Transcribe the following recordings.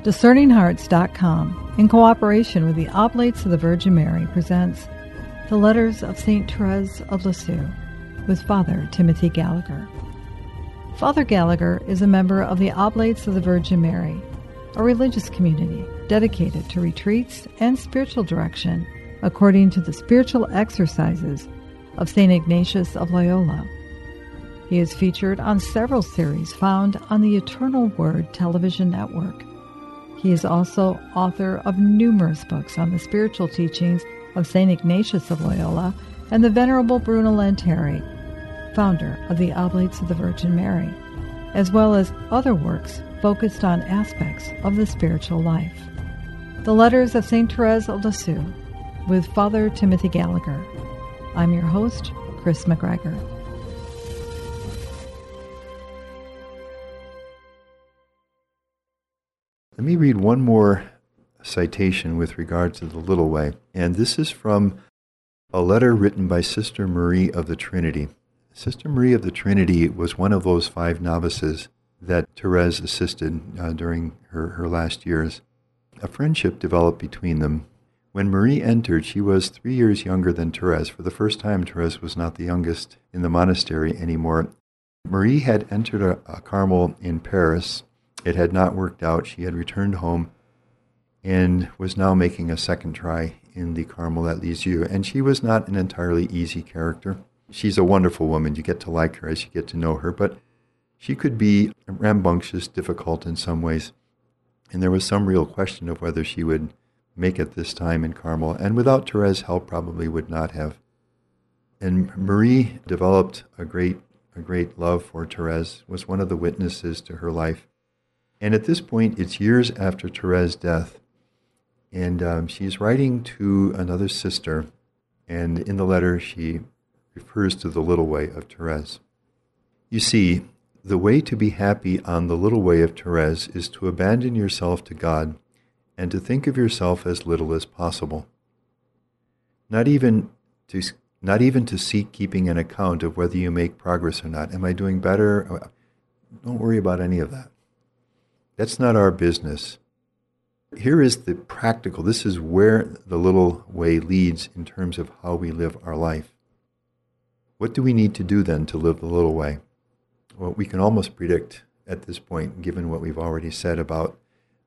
DiscerningHearts.com, in cooperation with the Oblates of the Virgin Mary, presents The Letters of St. Therese of Lisieux with Father Timothy Gallagher. Father Gallagher is a member of the Oblates of the Virgin Mary, a religious community dedicated to retreats and spiritual direction according to the spiritual exercises of St. Ignatius of Loyola. He is featured on several series found on the Eternal Word television network. He is also author of numerous books on the spiritual teachings of St. Ignatius of Loyola and the Venerable Bruno Lanteri, founder of the Oblates of the Virgin Mary, as well as other works focused on aspects of the spiritual life. The Letters of St. Therese of Lisieux with Father Timothy Gallagher. I'm your host, Chris McGregor. Let me read one more citation with regard to the Little Way, and this is from a letter written by Sister Marie of the Trinity. Sister Marie of the Trinity was one of those 5 novices that Therese assisted during her last years. A friendship developed between them. When Marie entered, she was 3 years younger than Therese. For the first time, Therese was not the youngest in the monastery anymore. Marie had entered a Carmel in Paris. It had not worked out. She had returned home and was now making a second try in the Carmel at Lisieux. And she was not an entirely easy character. She's a wonderful woman. You get to like her as you get to know her, but she could be rambunctious, difficult in some ways. And there was some real question of whether she would make it this time in Carmel, and without Therese's help probably would not have. And Marie developed a great love for Therese, was one of the witnesses to her life. And at this point, it's years after Therese's death, and she's writing to another sister, and in the letter she refers to the little way of Therese. You see, the way to be happy on the little way of Therese is to abandon yourself to God and to think of yourself as little as possible. Not even to seek keeping an account of whether you make progress or not. Am I doing better? Don't worry about any of that. That's not our business. Here is the practical. This is where the little way leads in terms of how we live our life. What do we need to do then to live the little way? Well, we can almost predict at this point, given what we've already said about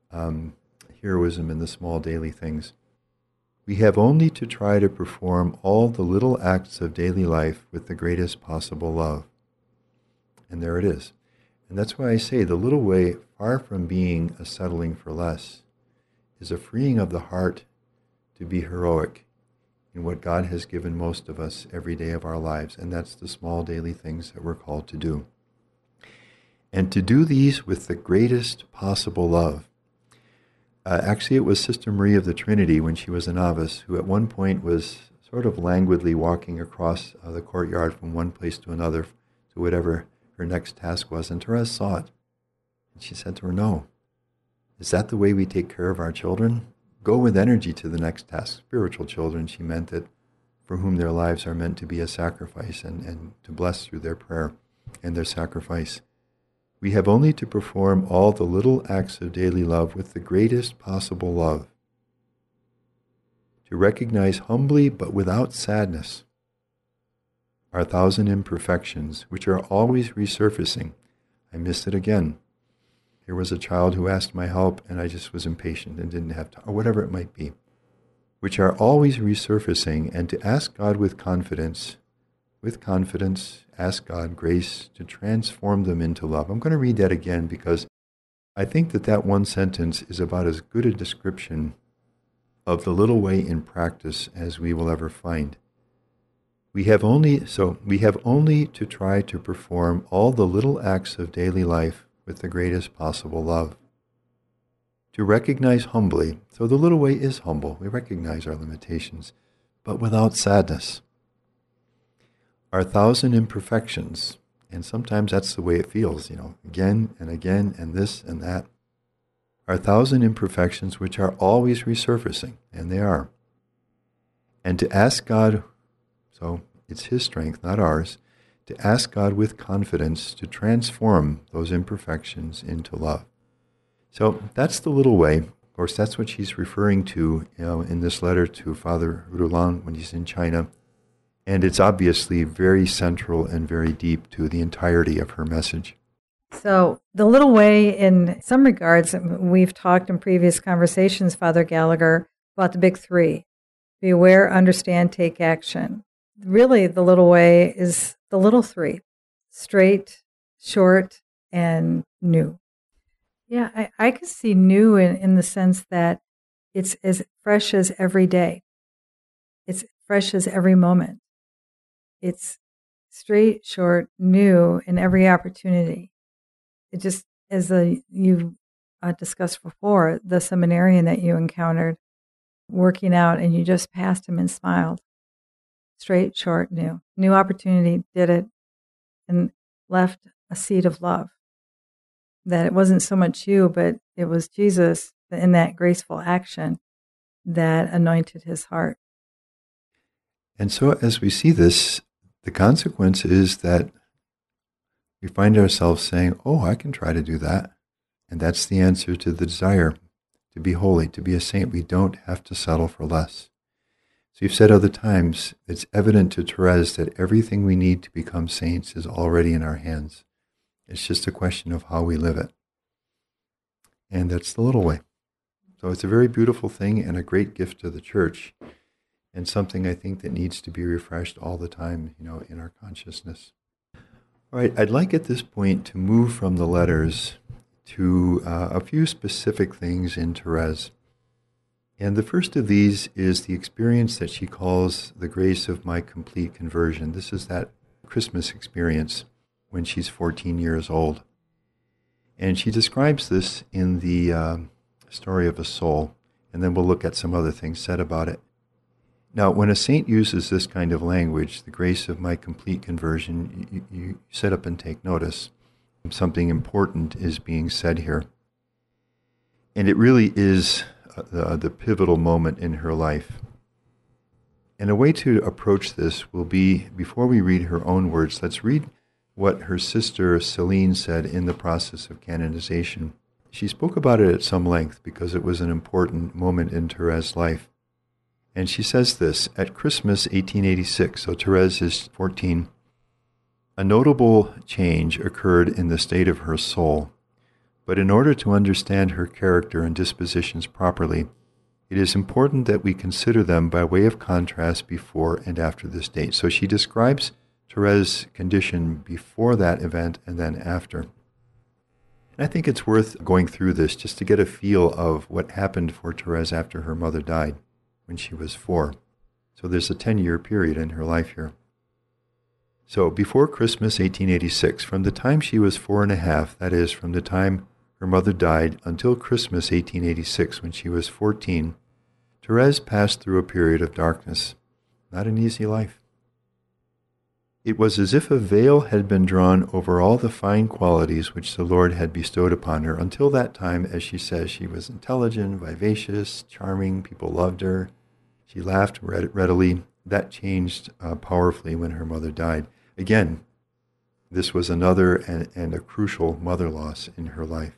heroism in the small daily things. We have only to try to perform all the little acts of daily life with the greatest possible love. And there it is. And that's why I say the little way, far from being a settling for less, is a freeing of the heart to be heroic in what God has given most of us every day of our lives, and that's the small daily things that we're called to do. And to do these with the greatest possible love. Actually, it was Sister Marie of the Trinity, when she was a novice, who at one point was sort of languidly walking across the courtyard from one place to another to whatever her next task was, and Therese saw it. And she said to her, "No. Is that the way we take care of our children? Go with energy to the next task." Spiritual children, she meant, that for whom their lives are meant to be a sacrifice and to bless through their prayer and their sacrifice. We have only to perform all the little acts of daily love with the greatest possible love. To recognize humbly but without sadness our 1,000 imperfections, which are always resurfacing. I missed it again. Here was a child who asked my help, and I just was impatient and didn't have time, or whatever it might be, which are always resurfacing, and to ask God with confidence, ask God grace to transform them into love. I'm going to read that again because I think that one sentence is about as good a description of the little way in practice as we will ever find. We have only to try to perform all the little acts of daily life with the greatest possible love. To recognize humbly, so the little way is humble, we recognize our limitations, but without sadness. Our 1,000 imperfections, and sometimes that's the way it feels, again and again, and this and that. Our 1,000 imperfections, which are always resurfacing, and they are. And to ask God, so it's His strength, not ours, to ask God with confidence to transform those imperfections into love. So that's the little way. Of course, that's what she's referring to, in this letter to Father Roland when he's in China. And it's obviously very central and very deep to the entirety of her message. So, the little way, in some regards, we've talked in previous conversations, Father Gallagher, about the big three: be aware, understand, take action. Really, the little way is the little three: straight, short, and new. Yeah, I could see new in the sense that it's as fresh as every day. It's fresh as every moment. It's straight, short, new in every opportunity. It just, as you discussed before, the seminarian that you encountered working out and you just passed him and smiled. Straight, short, new. New opportunity, did it, and left a seed of love. That it wasn't so much you, but it was Jesus in that graceful action that anointed his heart. And so as we see this, the consequence is that we find ourselves saying, oh, I can try to do that. And that's the answer to the desire to be holy, to be a saint. We don't have to settle for less. So you've said other times, it's evident to Therese that everything we need to become saints is already in our hands. It's just a question of how we live it. And that's the little way. So it's a very beautiful thing and a great gift to the church, and something I think that needs to be refreshed all the time, in our consciousness. All right, I'd like at this point to move from the letters to a few specific things in Therese. And the first of these is the experience that she calls the grace of my complete conversion. This is that Christmas experience when she's 14 years old. And she describes this in the story of a soul, and then we'll look at some other things said about it. Now, when a saint uses this kind of language, the grace of my complete conversion, you sit up and take notice. Something important is being said here. And it really is the pivotal moment in her life. And a way to approach this will be, before we read her own words, let's read what her sister Celine said in the process of canonization. She spoke about it at some length because it was an important moment in Therese's life. And she says this: at Christmas 1886, so Therese is 14, a notable change occurred in the state of her soul. But in order to understand her character and dispositions properly, it is important that we consider them by way of contrast before and after this date. So she describes Therese's condition before that event and then after. And I think it's worth going through this just to get a feel of what happened for Therese after her mother died when she was 4. So there's a 10-year period in her life here. So before Christmas 1886, from the time she was 4.5, that is, from the time her mother died until Christmas 1886 when she was 14, Therese passed through a period of darkness. Not an easy life. It was as if a veil had been drawn over all the fine qualities which the Lord had bestowed upon her. Until that time, as she says, she was intelligent, vivacious, charming, people loved her. She laughed readily. That changed powerfully when her mother died. Again, this was another and a crucial mother loss in her life.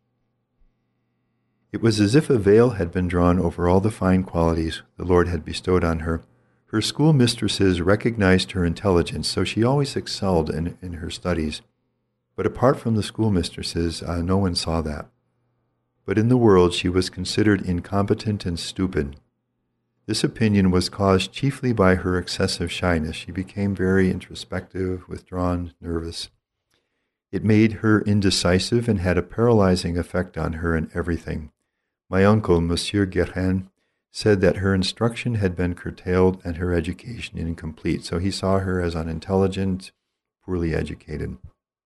It was as if a veil had been drawn over all the fine qualities the Lord had bestowed on her. Her schoolmistresses recognized her intelligence, so she always excelled in her studies. But apart from the schoolmistresses, no one saw that. But in the world she was considered incompetent and stupid. This opinion was caused chiefly by her excessive shyness. She became very introspective, withdrawn, nervous. It made her indecisive and had a paralyzing effect on her in everything. My uncle, Monsieur Guérin, said that her instruction had been curtailed and her education incomplete, so he saw her as unintelligent, poorly educated.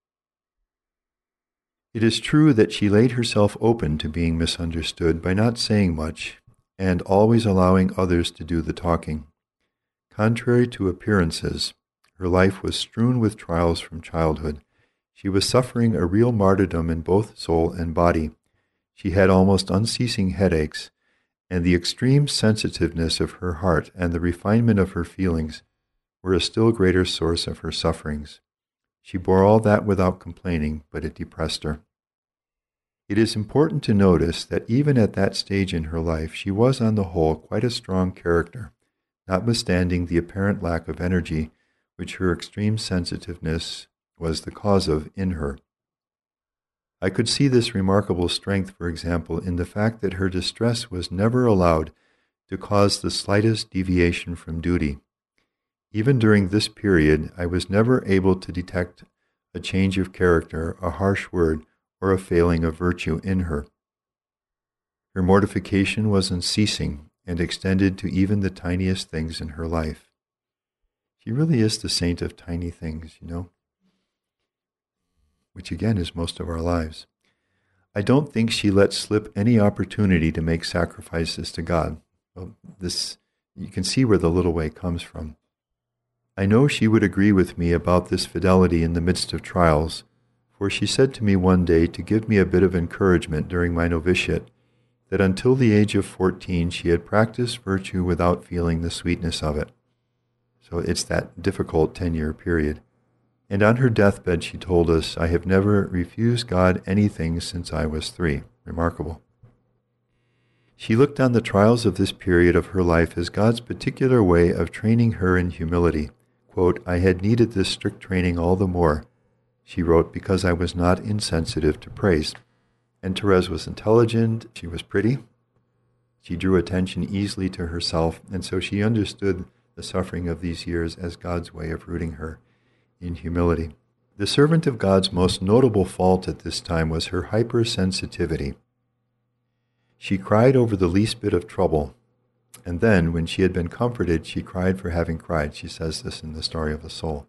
It is true that she laid herself open to being misunderstood by not saying much and always allowing others to do the talking. Contrary to appearances, her life was strewn with trials from childhood. She was suffering a real martyrdom in both soul and body. She had almost unceasing headaches, and the extreme sensitiveness of her heart and the refinement of her feelings were a still greater source of her sufferings. She bore all that without complaining, but it depressed her. It is important to notice that even at that stage in her life, she was on the whole quite a strong character, notwithstanding the apparent lack of energy which her extreme sensitiveness was the cause of in her. I could see this remarkable strength, for example, in the fact that her distress was never allowed to cause the slightest deviation from duty. Even during this period, I was never able to detect a change of character, a harsh word, or a failing of virtue in her. Her mortification was unceasing and extended to even the tiniest things in her life. She really is the saint of tiny things, which again is most of our lives. I don't think she let slip any opportunity to make sacrifices to God. Well, you can see where the little way comes from. I know she would agree with me about this fidelity in the midst of trials, for she said to me one day to give me a bit of encouragement during my novitiate that until the age of 14 she had practiced virtue without feeling the sweetness of it. So it's that difficult 10-year period. And on her deathbed she told us, "I have never refused God anything since I was 3. Remarkable. She looked on the trials of this period of her life as God's particular way of training her in humility. Quote, "I had needed this strict training all the more," she wrote, "because I was not insensitive to praise." And Therese was intelligent, she was pretty, she drew attention easily to herself, and so she understood the suffering of these years as God's way of rooting her in humility. The servant of God's most notable fault at this time was her hypersensitivity. She cried over the least bit of trouble, and then, when she had been comforted, she cried for having cried. She says this in the Story of the Soul.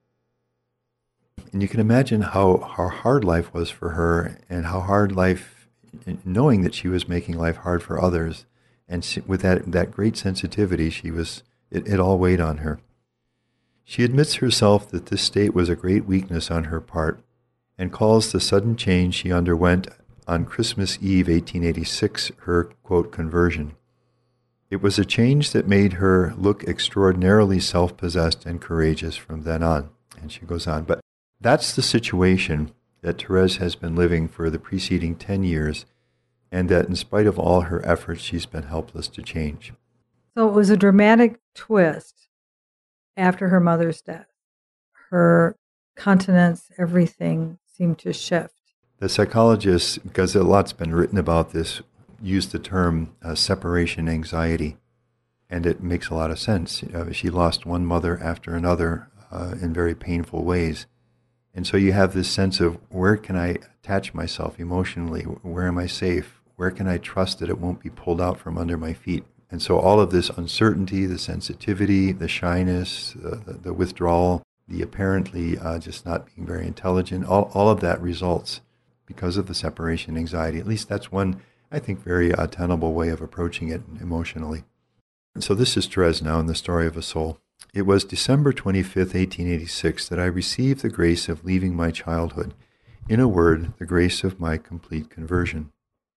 And you can imagine how hard life was for her, and how hard life, knowing that she was making life hard for others, and with that great sensitivity, it all weighed on her. She admits herself that this state was a great weakness on her part, and calls the sudden change she underwent on Christmas Eve 1886 her, quote, conversion. It was a change that made her look extraordinarily self-possessed and courageous from then on. And she goes on. But that's the situation that Therese has been living for the preceding 10 years, and that in spite of all her efforts, she's been helpless to change. So it was a dramatic twist after her mother's death. Her continence, everything seemed to shift. The psychologists, because a lot's been written about this, use the term separation anxiety, and it makes a lot of sense. She lost one mother after another in very painful ways. And so you have this sense of, where can I attach myself emotionally? Where am I safe? Where can I trust that it won't be pulled out from under my feet? And so all of this uncertainty, the sensitivity, the shyness, the withdrawal, the apparently just not being very intelligent, all of that results because of the separation anxiety. At least that's one, I think, very tenable way of approaching it emotionally. And so this is Therese now in the Story of a Soul. It was December 25th, 1886, that I received the grace of leaving my childhood. In a word, the grace of my complete conversion.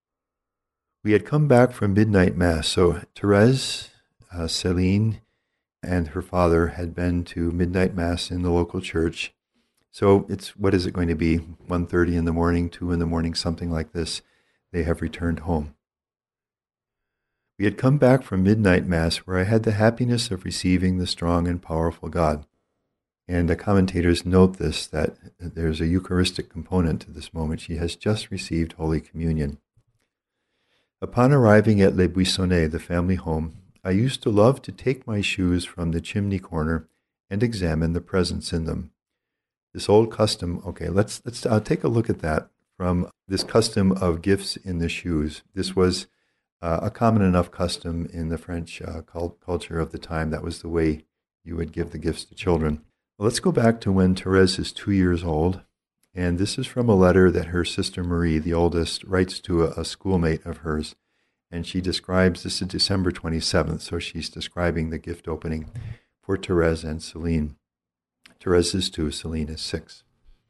We had come back from midnight mass, so Therese, Céline, and her father had been to midnight mass in the local church. So what is it going to be, 1:30 in the morning, 2 in the morning, something like this. They have returned home. We had come back from midnight mass, where I had the happiness of receiving the strong and powerful God. And the commentators note this, that there's a Eucharistic component to this moment. She has just received Holy Communion. Upon arriving at Les Buissonnets, the family home, I used to love to take my shoes from the chimney corner and examine the presents in them. This old custom, let's take a look at that, from this custom of gifts in the shoes. This was a common enough custom in the French culture of the time. That was the way you would give the gifts to children. Well, let's go back to when Therese is 2 years old, and this is from a letter that her sister Marie, the oldest, writes to a schoolmate of hers, and she describes, this is December 27th, so she's describing the gift opening for Therese and Céline. Therese is 2, Céline is 6.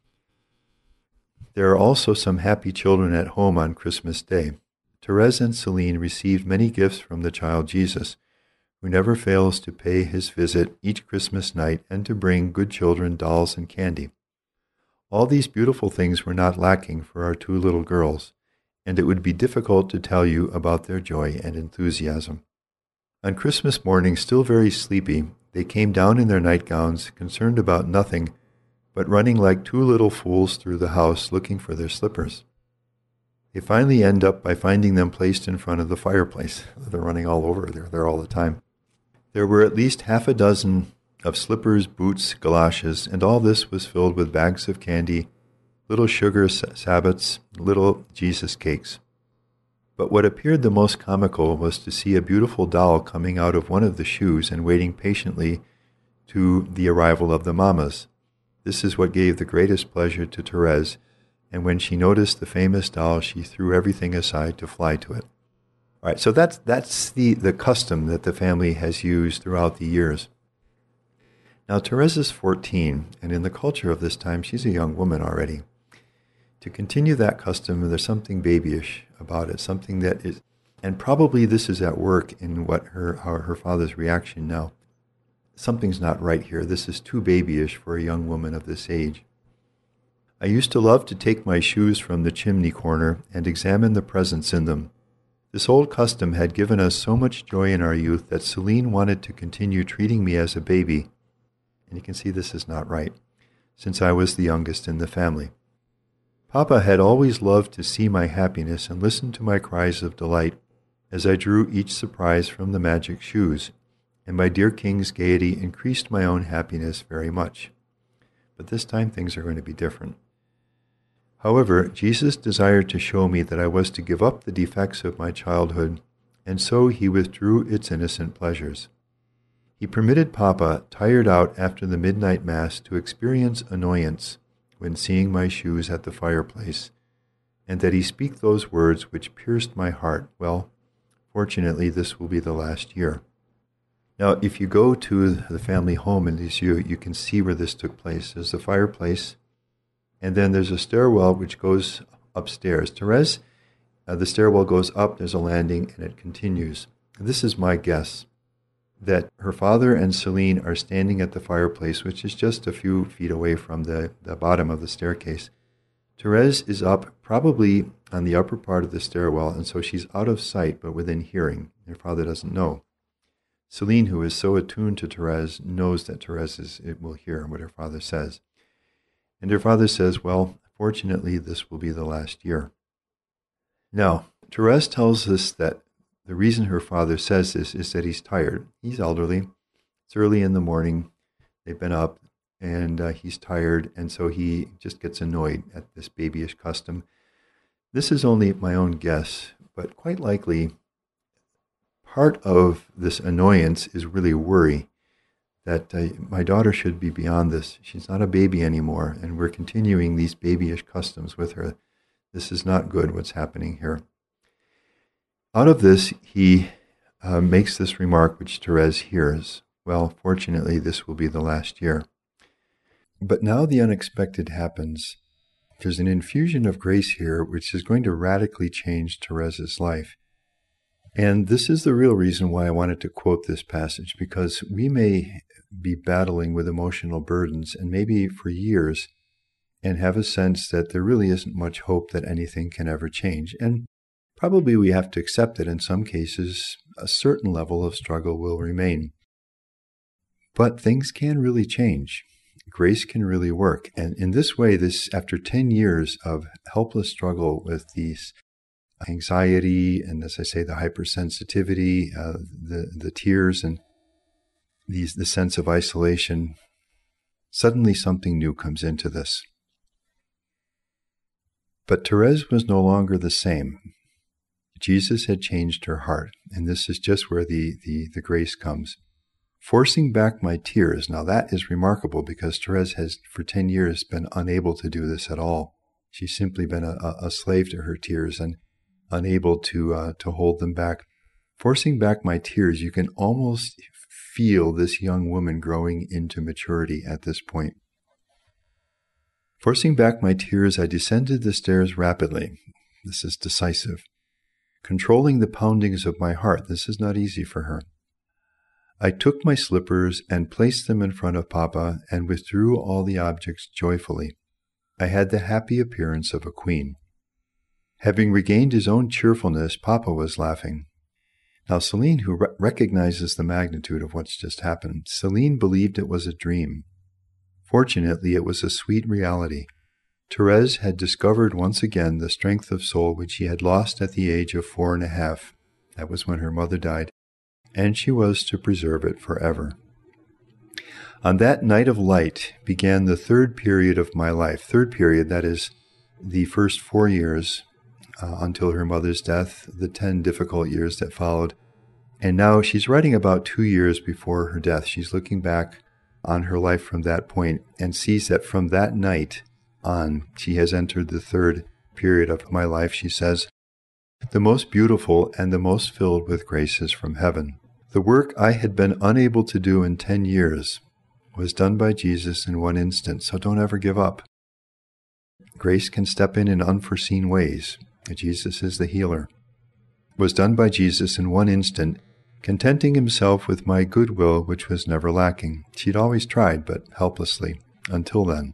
There are also some happy children at home on Christmas Day. Therese and Céline received many gifts from the child Jesus, who never fails to pay his visit each Christmas night and to bring good children dolls and candy. All these beautiful things were not lacking for our 2 little girls, and it would be difficult to tell you about their joy and enthusiasm. On Christmas morning, still very sleepy, they came down in their nightgowns, concerned about nothing, but running like two little fools through the house looking for their slippers. They finally end up by finding them placed in front of the fireplace. They're running all over. They're there all the time. There were at least half a dozen of slippers, boots, galoshes, and all this was filled with bags of candy, little sugar sabbats, little Jesus cakes. But what appeared the most comical was to see a beautiful doll coming out of one of the shoes and waiting patiently to the arrival of the mammas. This is what gave the greatest pleasure to Therese, and when she noticed the famous doll, she threw everything aside to fly to it. All right, so that's the custom that the family has used throughout the years. Now, Therese is 14, and in the culture of this time, she's a young woman already. To continue that custom, there's something babyish about it, something that is, and probably this is at work in what her father's reaction now. Something's not right here. This is too babyish for a young woman of this age. I used to love to take my shoes from the chimney corner and examine the presents in them. This old custom had given us so much joy in our youth that Celine wanted to continue treating me as a baby, and you can see this is not right, since I was the youngest in the family. Papa had always loved to see my happiness and listen to my cries of delight as I drew each surprise from the magic shoes, and my dear king's gaiety increased my own happiness very much. But this time things are going to be different. However, Jesus desired to show me that I was to give up the defects of my childhood, and so he withdrew its innocent pleasures. He permitted Papa, tired out after the midnight mass, to experience annoyance when seeing my shoes at the fireplace, and that he speak those words which pierced my heart. Well, fortunately, this will be the last year. Now, if you go to the family home in Lisieux, you can see where this took place. There's the fireplace, and then there's a stairwell which goes upstairs. Therese, the stairwell goes up, there's a landing, and it continues. This is my guess, that her father and Celine are standing at the fireplace, which is just a few feet away from the bottom of the staircase. Therese is up, probably on the upper part of the stairwell, and so she's out of sight, but within hearing. Her father doesn't know. Celine, who is so attuned to Therese, knows that Therese will hear what her father says. And her father says, well, fortunately, this will be the last year. Now, Therese tells us that the reason her father says this is that he's tired. He's elderly. It's early in the morning. They've been up, and he's tired, and so he just gets annoyed at this babyish custom. This is only my own guess, but quite likely part of this annoyance is really worry that my daughter should be beyond this. She's not a baby anymore, and we're continuing these babyish customs with her. This is not good, what's happening here. Out of this, he makes this remark which Therese hears. Well, fortunately, this will be the last year. But now the unexpected happens. There's an infusion of grace here which is going to radically change Therese's life. And this is the real reason why I wanted to quote this passage, because we may be battling with emotional burdens, and maybe for years, and have a sense that there really isn't much hope that anything can ever change. And probably we have to accept that in some cases, a certain level of struggle will remain. But things can really change. Grace can really work. And in this way, after 10 years of helpless struggle with these anxiety, and as I say, the hypersensitivity, the tears, and the sense of isolation, suddenly something new comes into this. But Therese was no longer the same. Jesus had changed her heart, and this is just where the grace comes. Forcing back my tears. Now that is remarkable, because Therese has for 10 years been unable to do this at all. She's simply been a slave to her tears and unable to hold them back. Forcing back my tears, you can almost feel this young woman growing into maturity at this point. Forcing back my tears, I descended the stairs rapidly. This is decisive. Controlling the poundings of my heart. This is not easy for her. I took my slippers and placed them in front of Papa and withdrew all the objects joyfully. I had the happy appearance of a queen. Having regained his own cheerfulness, Papa was laughing. Now Celine, who recognizes the magnitude of what's just happened, Celine believed it was a dream. Fortunately, it was a sweet reality. Therese had discovered once again the strength of soul which she had lost at the age of 4.5. That was when her mother died, and she was to preserve it forever. On that night of light began the third period of my life. Third period, that is the first 4 years until her mother's death, the 10 difficult years that followed. And now she's writing about 2 years before her death. She's looking back on her life from that point and sees that from that night on, she has entered the third period of my life. She says, "The most beautiful and the most filled with graces from heaven. The work I had been unable to do in 10 years was done by Jesus in one instant, so don't ever give up. Grace can step in unforeseen ways. Jesus is the healer. Was done by Jesus in one instant, contenting himself with my goodwill, which was never lacking." She'd always tried, but helplessly, until then.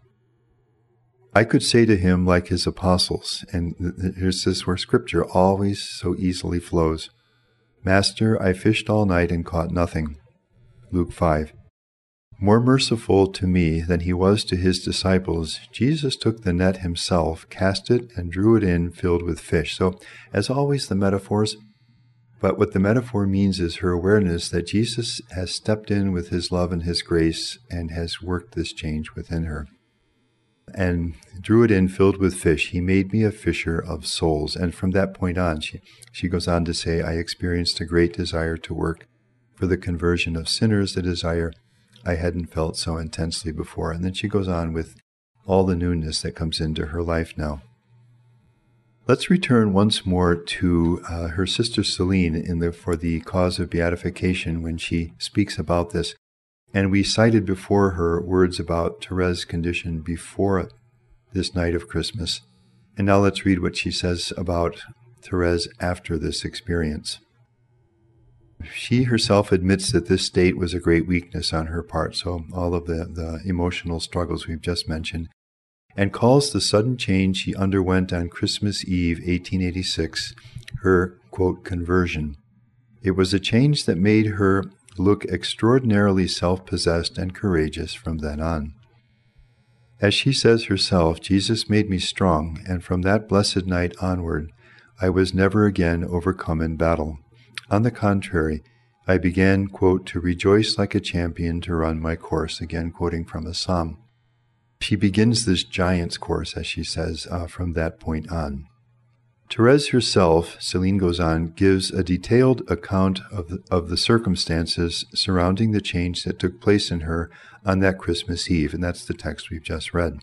"I could say to him like his apostles," and here's this where Scripture always so easily flows, "Master, I fished all night and caught nothing." Luke 5. More merciful to me than he was to his disciples, Jesus took the net himself, cast it, and drew it in filled with fish. So, as always, the metaphors, but what the metaphor means is her awareness that Jesus has stepped in with his love and his grace and has worked this change within her. And drew it in filled with fish. He made me a fisher of souls. And from that point on, she goes on to say, I experienced a great desire to work for the conversion of sinners, the desire I hadn't felt so intensely before. And then she goes on with all the newness that comes into her life now. Let's return once more to her sister Celine for the cause of beatification when she speaks about this. And we cited before her words about Therese's condition before this night of Christmas. And now let's read what she says about Therese after this experience. She herself admits that this state was a great weakness on her part, so all of the emotional struggles we've just mentioned, and calls the sudden change she underwent on Christmas Eve, 1886, her, quote, conversion. It was a change that made her look extraordinarily self-possessed and courageous from then on. As she says herself, Jesus made me strong, and from that blessed night onward, I was never again overcome in battle. On the contrary, I began, quote, to rejoice like a champion to run my course, again quoting from a psalm. She begins this giant's course, as she says, from that point on. Therese herself, Celine goes on, gives a detailed account of the circumstances surrounding the change that took place in her on that Christmas Eve, and that's the text we've just read.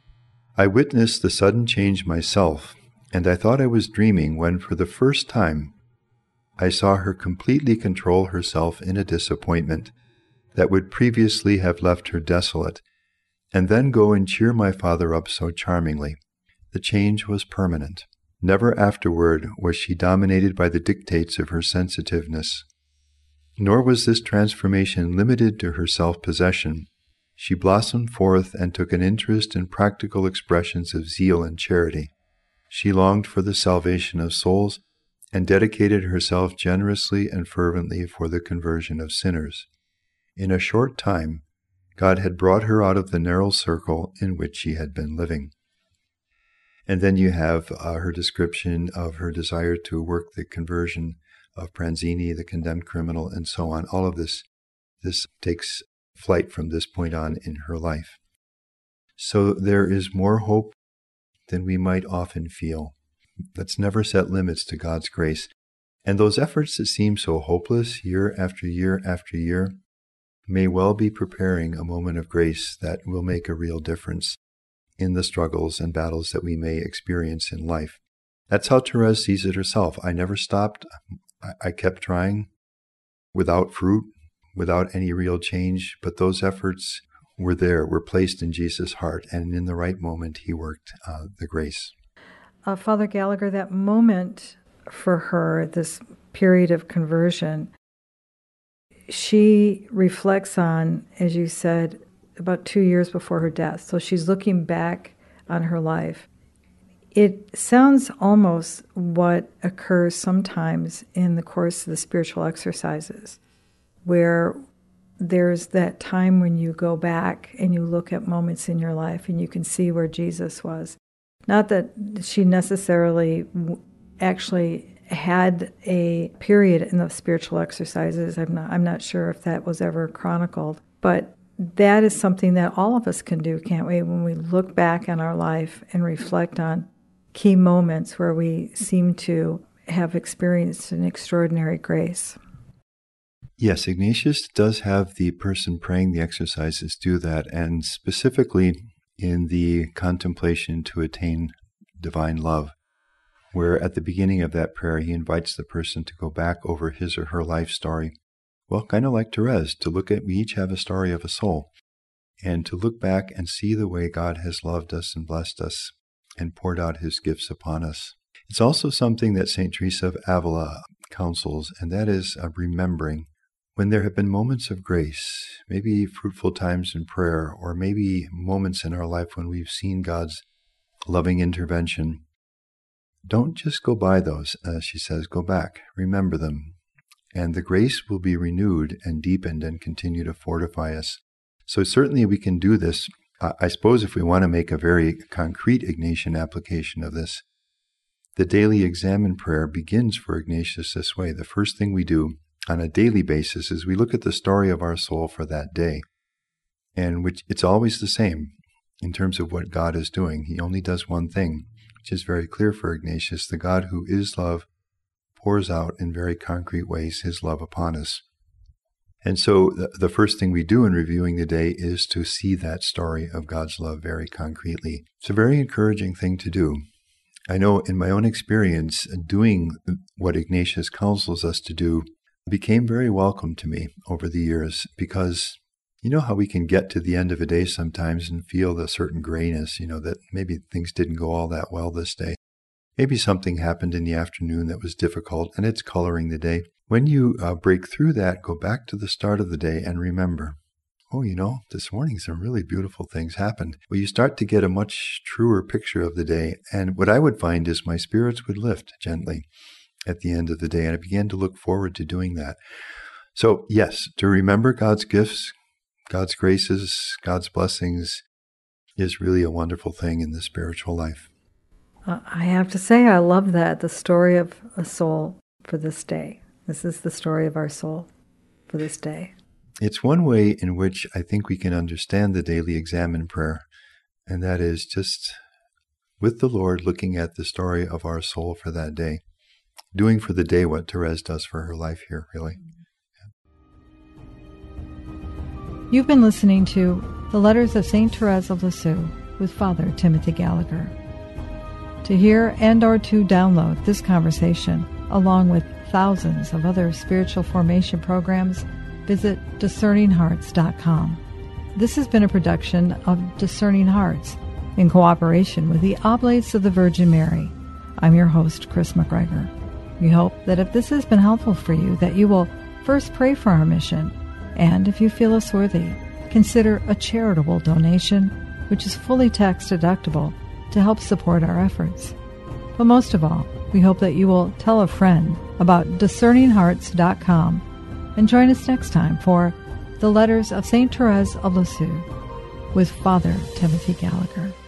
I witnessed the sudden change myself, and I thought I was dreaming when, for the first time, I saw her completely control herself in a disappointment that would previously have left her desolate, and then go and cheer my father up so charmingly. The change was permanent. Never afterward was she dominated by the dictates of her sensitiveness. Nor was this transformation limited to her self-possession. She blossomed forth and took an interest in practical expressions of zeal and charity. She longed for the salvation of souls and dedicated herself generously and fervently for the conversion of sinners. In a short time, God had brought her out of the narrow circle in which she had been living. And then you have her description of her desire to work the conversion of Pranzini, the condemned criminal, and so on. All of this takes flight from this point on in her life. So there is more hope than we might often feel. Let's never set limits to God's grace. And those efforts that seem so hopeless year after year after year may well be preparing a moment of grace that will make a real difference in the struggles and battles that we may experience in life. That's how Therese sees it herself. I never stopped. I kept trying without fruit, without any real change, but those efforts were placed in Jesus' heart, and in the right moment he worked the grace. Father Gallagher, that moment for her, this period of conversion, she reflects on, as you said, about 2 years before her death. So she's looking back on her life. It sounds almost what occurs sometimes in the course of the spiritual exercises, where there's that time when you go back and you look at moments in your life and you can see where Jesus was. Not that she necessarily actually had a period in the spiritual exercises. I'm not sure if that was ever chronicled, but that is something that all of us can do, can't we? When we look back on our life and reflect on key moments where we seem to have experienced an extraordinary grace. Yes, Ignatius does have the person praying the exercises do that, and specifically in the contemplation to attain divine love, where at the beginning of that prayer he invites the person to go back over his or her life story. Well, kind of like Therese, to look at, we each have a story of a soul, and to look back and see the way God has loved us and blessed us and poured out his gifts upon us. It's also something that St. Teresa of Avila counsels, and that is remembering when there have been moments of grace, maybe fruitful times in prayer, or maybe moments in our life when we've seen God's loving intervention. Don't just go by those, she says, go back, remember them, and the grace will be renewed and deepened and continue to fortify us. So certainly we can do this. I suppose if we want to make a very concrete Ignatian application of this, the daily examen prayer begins for Ignatius this way. The first thing we do on a daily basis is we look at the story of our soul for that day, and which it's always the same in terms of what God is doing. He only does one thing, which is very clear for Ignatius. The God who is love pours out in very concrete ways his love upon us. And so the first thing we do in reviewing the day is to see that story of God's love very concretely. It's a very encouraging thing to do. I know in my own experience, doing what Ignatius counsels us to do became very welcome to me over the years, because you know how we can get to the end of a day sometimes and feel a certain grayness, that maybe things didn't go all that well this day. Maybe something happened in the afternoon that was difficult, and it's coloring the day. When you break through that, go back to the start of the day and remember, this morning some really beautiful things happened. Well, you start to get a much truer picture of the day, and what I would find is my spirits would lift gently at the end of the day, and I began to look forward to doing that. So yes, to remember God's gifts, God's graces, God's blessings is really a wonderful thing in the spiritual life. I have to say, I love that, the story of a soul for this day. This is the story of our soul for this day. It's one way in which I think we can understand the daily examen prayer, and that is just with the Lord looking at the story of our soul for that day, doing for the day what Therese does for her life here, really. You've been listening to The Letters of St. Therese of Lisieux with Father Timothy Gallagher. To hear and or to download this conversation, along with thousands of other spiritual formation programs, visit discerninghearts.com. This has been a production of Discerning Hearts in cooperation with the Oblates of the Virgin Mary. I'm your host, Chris McGregor. We hope that if this has been helpful for you, that you will first pray for our mission, and if you feel us worthy, consider a charitable donation, which is fully tax deductible, to help support our efforts. But most of all, we hope that you will tell a friend about discerninghearts.com and join us next time for The Letters of St. Therese of Lisieux with Father Timothy Gallagher.